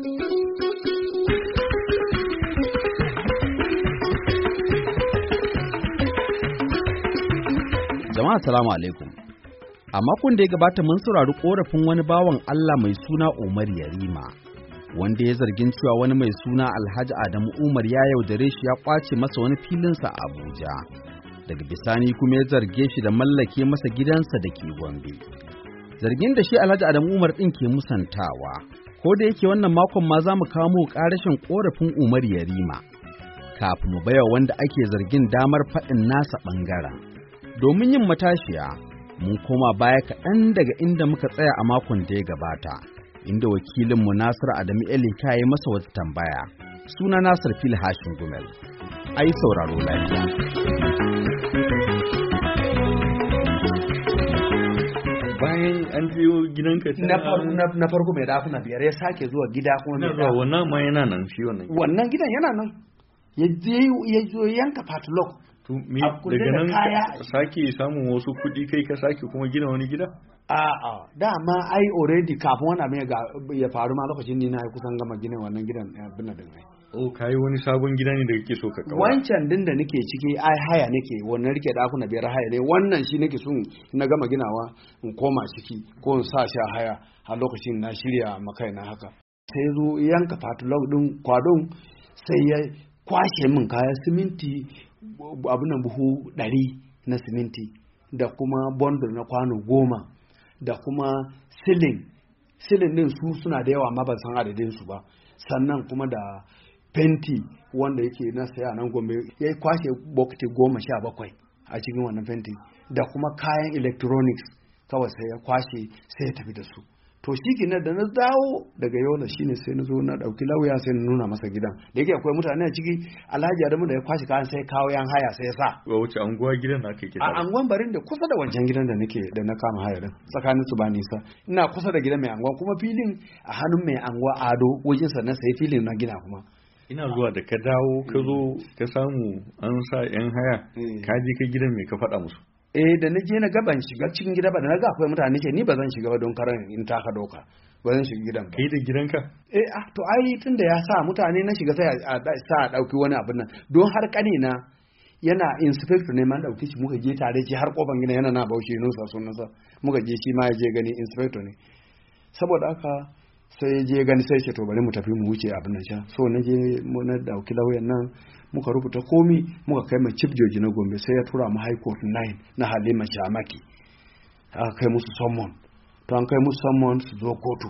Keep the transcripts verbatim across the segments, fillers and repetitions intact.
Jama'a salamu alaikum. A makon da ya gabata mun saurari korafin wani bawan Allah mai suna Umar Yarima, wanda ya zargin cewa wani mai suna Alhaji Adamu Umar ya yaudare shi ya kwace masa wani filinsa a Abuja. Daga bisani kuma ya zarge shi da mallake masa gidansa da ke Gombe. Zargin da shi Alhaji Adamu Umar ɗin ke musantawa. Ko da yake wannan makon ma za mu kawo mu ƙarashin korafin Umar Yarima, kafin mu baiwa wanda ake zargin damar faɗin nasa ɓangaren. Domin yin matashiya, mun koma baya kaɗan daga inda muka tsaya a makon da ya gabata, inda wakilinmu Nasir Adamu Elika ya yi masa wata tambaya. Suna Nasir Fil Hashin Gumel. Ai sauraro lafiya. Bayan an biyo gidanka na farko mai dakuna biyar ya sake zuwa gida kuma mai dakuna. Wannan ma yana nan shi wannan. Wannan gidan yana nan. Ya je ya zo yanka padlock. To me daga nan sake samun wasu kuɗi kai ka sake kuma gina wani gida? A'a, dama ai already kafin wannan abin ya faru ma lokacin ni na kusan gama gina wannan gidan abin da dinai. Oh, kai wani sabon gida ne da kake so ka kawo. Wancan din da nake ciki ai haya nake, wannan rike dakuna biyar haya ne. Wannan shi nake so na gama ginawa in koma ciki ko in sa shi a haya a lokacin na shirya makai na haka. Sai zo yanka fatulog din kwadon sai ya kwashe min kayan siminti abunan buhu ɗari na siminti da kuma bondur na kwano goma da kuma silin silin din su suna da yawa amma ban san adadin su ba, sannan kuma da fenti wanda yake na saya nan Gombe ya kwashe bokiti goma sha bakwai a cikin wannan fenti da kuma kayan electronics kawai sai ya kwashe sai ya tafi da su. To shi kenan da na dawo daga Yola shine sai na zo na dauki lauya sai na nuna masa gidan da yake akwai mutane a ciki. Alhaji Adamu da ya kwashi kayan sai kawo yan haya sai ya sa. Ga wuce anguwa gidan na kai gida? A anguwan Barin da kusa da wancan gidan da nake da na kama haya din tsakanin su ba nisa. Ina kusa da gidan mai anguwa kuma filin a hannun mai anguwa Ado wajen sa na sai filin na gina kuma. Ina zuwa da ka dawo ka zo ka samu an sa yan haya ka je ka gidan me ka faɗa musu? Eh da na je na gaban shiga cikin gida ba da na ga akwai mutane ce ni ba zan shiga ba don karan in taka doka ba zan shiga gidan ba. Kai da gidanka? Eh ah to ai tunda ya sa mutane na shiga sai a sa a dauki wani abin nan don har kane na yana inspector ne man dauki shi muka je tare shi har kofar gidan yana na Bauchi nusa sunansa muka je shi ma ya je gani inspector ne saboda haka sai je gani sai ce to bari mu tafi mu wuce abin nan sha so na je mu na dauki lauyan nan muka rubuta komi muka kai mai chief judge na Gombe sai ya tura mu high court nine na Halima Shamaki aka kai musu summon to an kai musu summon su zo kotu.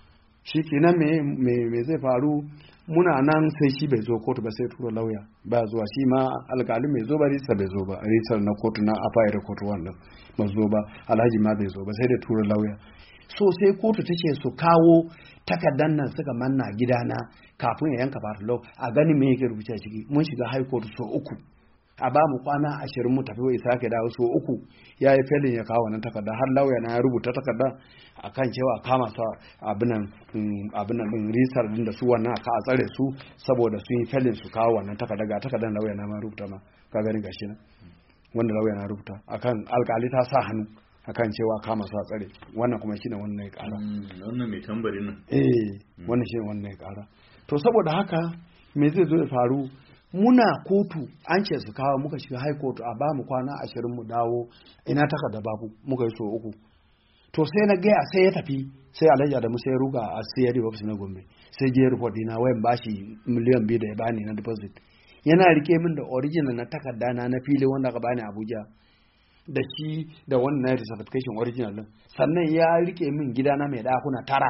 Shi kenan me me me zai faru muna nan sai shi bai zo kotu ba sai tura lauya ba zuwa shi ma alƙali mai zo ba risa bai zo ba risar na kotu na afayar kotu wannan ba zo ba alhaji ma bai zo ba sai da tura lauya. So sai kotu ta ce su kawo takardan nan suka manna gidana kafin ya yanka fatulog a gani me yake rubuce ciki. Mun shiga high court so uku a ba mu kwana ashirin mu tafi wai sake dawo so uku ya yi felin ya kawo wannan takarda har lauya na ya rubuta takarda akan cewa kama sa abinan abinan din risar din da su wannan aka tsare su saboda sun yi felin su kawo wannan takarda ga takardan lauya na ma rubuta ma ka gani gashi na wanda lauya na rubuta akan alkali ta sa hannu akan cewa kama su a tsare wannan kuma shine wannan ya kara wannan mai tambarin nan eh wannan shine wannan ya kara. To saboda haka me zai zo ya faru muna kotu an ce su kawo muka shiga high court a ba mu kwana ashirin mu dawo ina takarda babu muka yi so uku. To sai na gaya sai ya tafi sai Alhaji Adamu sai ya ruga a C I D office na Gombe sai je report dina wayan bashi miliyan biyu da ya bani na deposit yana rike min da original na takarda na na fili wanda aka bani Abuja da shi da wannan certification original din sannan ya rike min gidana mai dakuna tara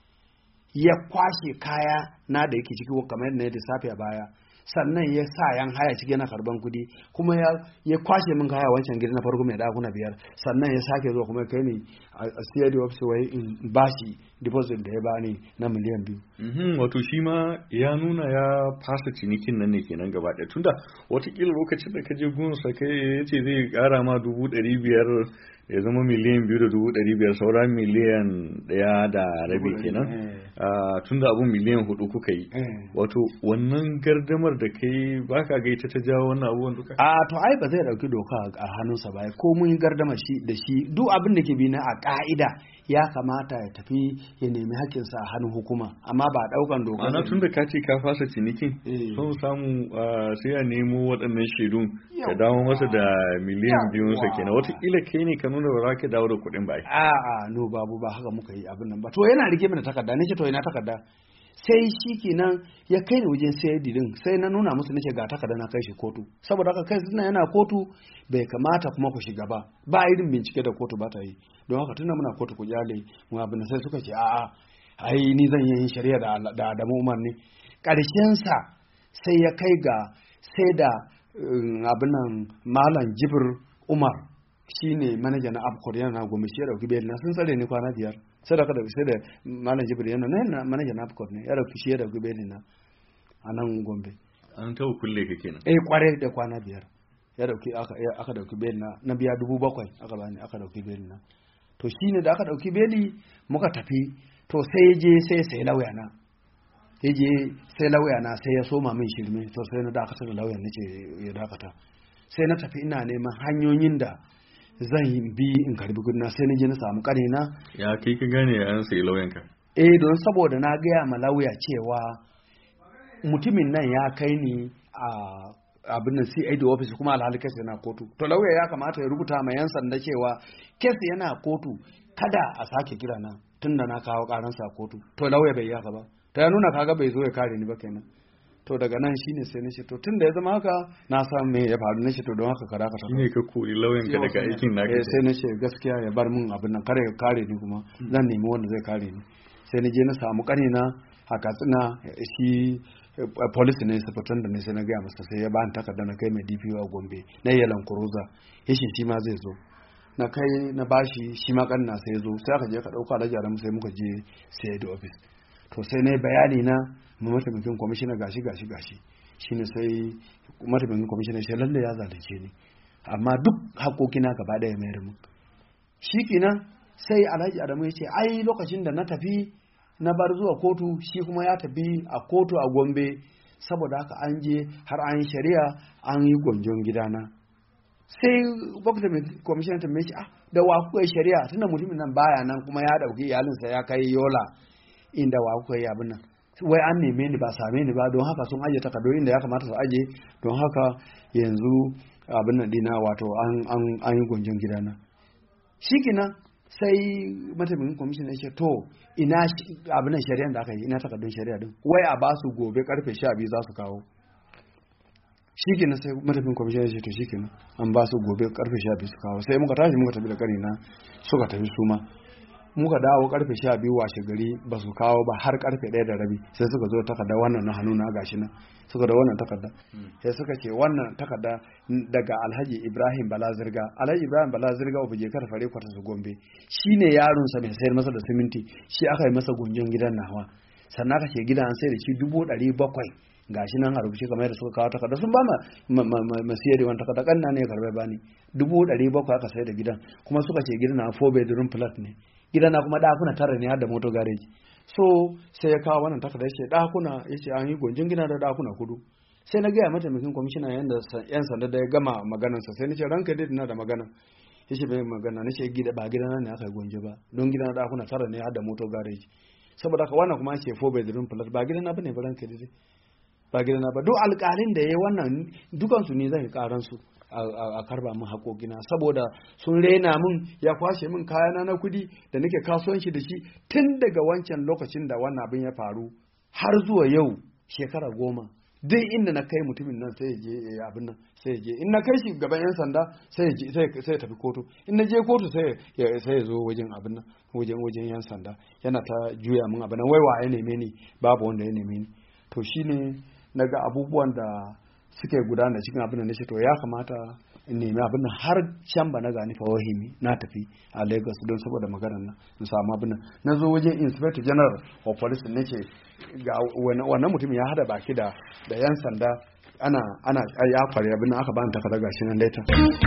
ya kwashe kaya na da yake ciki kamar yadda na lissafi a baya sannan ya sa yan haya ciki yana karban kudi kuma ya ya kwashe min kaya wancan gida na farko mai dakuna biyar sannan ya sake zuwa kuma kai ni a C I D office wai in bashi deposit da ya bani na miliyan biyu. Mhm wato shi ma ya nuna ya fasa cinikin nan ne kenan gaba ɗaya tunda watakila lokacin da ka je gunsa kai yace zai kara ma dubu ɗari biyar ya zama miliyan biyu da dubu ɗari biyar saura miliyan ɗaya da rabi kenan tunda abun miliyan hudu kuka yi wato wannan gardamar da kai baka ga ita ta jawo wannan abubuwan duka. A to ai ba zai dauki doka a hannunsa ba ko mun yi gardama shi da shi duk abin da ke bi na a ka'ida ya kamata ya tafi ya nemi haƙƙinsa a hannun hukuma amma ba ɗaukan doka. Ana tun da ka ce ka fasa cinikin so samu sai a nemo waɗannan shaidun ka dawo masa da miliyan biyun sa kenan wataƙila kai ne ka nuna ba za ka dawo da kuɗin ba. A'a no babu ba haka muka yi abin nan ba to yana rike mana takarda nace to ina takarda sai shi kenan ya kai ni wajen sayar din sai na nuna musu nace ga takarda na kai shi kotu saboda haka kai suna yana kotu bai kamata kuma ku shiga ba ba irin bincike da kotu ba ta yi don haka tunda muna kotu ku jale mu abin sai suka ce a'a ai ni zan yi shari'a da da Adamu Umar ne karshen sa sai ya kai ga sai da abin nan Malam Jibir Umar shine manaja na Abcor yana gombe shi ya dauki bayan sun tsare ni kwana biyar sai da ka dauki sai da Malam Jibir yana na manaja na Abcor ne ya dauki shi ya dauki bayan na a nan Gombe an tawo kulle ka kenan eh kware da kwana biyar ya dauki aka aka dauki bayan na na biya dubu bakwai aka bani aka dauki bayan na to shine da aka dauki beli muka tafi to sai ya je sai sai lauya na ya je sai lauya na sai ya soma min shirme to sai na dakatar da lauyan nace ya dakata sai na tafi ina neman hanyoyin da zan bi in karbi kudina sai na je na samu kanina ya kai ka gane an sai lauyanka eh don saboda na gaya ma lauya cewa mutumin nan ya kai ni a abin nan C I D office kuma alhali kes yana kotu to lauya ya kamata ya rubuta ma yan sanda cewa kes yana kotu kada a sake kira na tunda na kawo karansa a kotu to lauya bai yaka ba to ya nuna kaga bai zo ya kare ni ba kenan to daga nan shine sai na ce to tunda ya zama haka na san me ya faru na ce to don haka kada ka shine ka kori lauyan ka daga aikin naka eh sai na ce gaskiya ya bar min abin nan kare ya kare ni kuma zan nemi wanda zai kare ni sai na je na samu kanina a Katsina shi police ne sufatan da ne sai na ga masa sai ya bani takarda na kai mai D P O a Gombe na Yalan Kuruza yace shi ma zai zo na kai na bashi shi ma kanina sai ya zo sai aka je ka dauka alhaji mu sai muka je sai da office to sai na bayani na mu mataimakin kwamishina gashi gashi gashi shine sai mataimakin kwamishina shi lalle ya zalunce ni amma duk hakokina gaba daya mayar mu shikenan sai Alhaji Adamu ya ce ai lokacin da na tafi na bar zuwa kotu shi kuma ya tafi a kotu a Gombe saboda haka an je har an yi shari'a an yi gwanjon gidana sai mataimakin kwamishina ta mai ce ah da wa kuka yi shari'a tunda mutumin nan baya nan kuma ya dauki iyalinsa ya kai Yola inda wa kuka yi abin nan wai an neme ni ba same ni ba don haka sun aje takardu inda ya kamata su aje don haka yanzu abin nan dina wato an an an yi gonjon gidana shikenan sai mataimakin kwamishin ya ce to ina abin nan shari'a da aka yi ina takardun shari'a din wai a ba su gobe karfe sha biyu za su kawo shikenan sai mataimakin kwamishin ya ce to shikenan an ba su gobe karfe sha biyu su kawo sai muka tashi muka tafi da karina suka tafi su ma muka dawo karfe sha biyu washe gari ba su kawo ba har karfe ɗaya da rabi sai suka zo takarda wannan na hannu na gashi nan suka da wannan takarda sai suka ce wannan takarda daga Alhaji Ibrahim Bala Zirga Alhaji Ibrahim Bala Zirga wa buje karfare kwata su Gombe shine yaron sa mai sayar masa da siminti shi aka yi masa gunjon gidan nawa sannan aka ce gidan an sai da shi dubu ɗari bakwai gashi nan a rubuce kamar yadda suka kawo takarda sun ba ma masiyar wani takarda kanna ne ya karɓar bani dubu ɗari bakwai aka sai da gidan kuma suka ce gidan na four bedroom flat ne gidana kuma dakuna tara ne har da moto gareji so sai ya kawo wannan takarda yace dakuna yace an yi gonjin gina da dakuna kudu sai na gaya mataimakin kwamishina yanda yan sanda da ya gama maganar sa sai nace ranka dai ina da magana yace bai magana nace gida ba gidana ne aka yi gonje ba don gidana dakuna tara ne har da moto gareji saboda haka wannan kuma yace four bedroom flat ba gidana bane ba ranka dai ba gidana ba duk alƙalin da yayi wannan dukan su ne zai karan su a karba min haƙoƙina saboda sun rena min ya kwashe min kayana na kudi da nake kasuwanci da shi tun daga wancan lokacin da wannan abin ya faru har zuwa yau shekara goma duk inda na kai mutumin nan sai ya je abin nan sai ya je in na kai shi gaban yan sanda sai ya sai ya tafi kotu in na je kotu sai ya sai ya zo wajen abin nan wajen wajen yan sanda yana ta juya min abin nan wai wa ya neme ni babu wanda ya neme ni to shine naga abubuwan da suke gudana cikin abin da nace to ya kamata in nemi abin nan har can ba na gani fa wahimi na tafi a Lagos don saboda maganar nan in samu abin nan na zo wajen Inspector General of Police nace ga wannan mutum ya hada baki da da yan sanda ana ana ya fare abin nan aka bani takarda gashi nan later.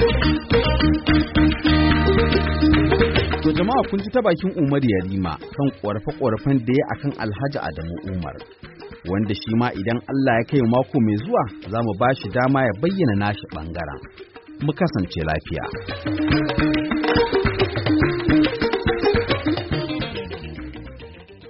To jama'a kun ji ta bakin Umar Yarima kan korafe-korafen da ya akan Alhaji Adamu Umar. Wanda shi ma idan Allah ya kai mako mai zuwa za mu ba shi dama ya bayyana nashi ɓangaren. Mu kasance lafiya.